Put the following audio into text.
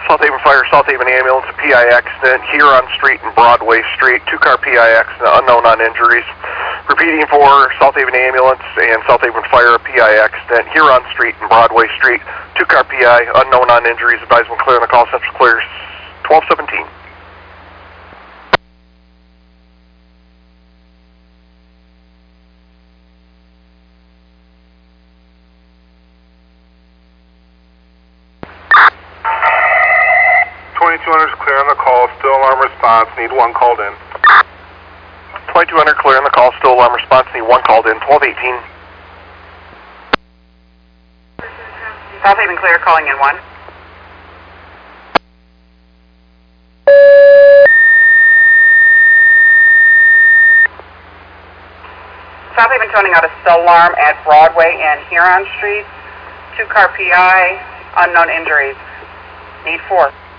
South Haven Fire, South Haven Ambulance, a PI accident, Huron Street and Broadway Street, 2-car PI accident, unknown on injuries. Repeating for South Haven Ambulance and South Haven Fire, a PI accident, Huron Street and Broadway Street, 2-car PI, unknown on injuries. Advisement clear on the call, Central clear 1217. Is clear on the call, still alarm response, need one called in. 2200 clear on the call, still alarm response, need one called in, 1218. South Haven clear, calling in 1. South Haven toning out a cell alarm at Broadway and Huron Street, 2-car PI, unknown injuries, need 4.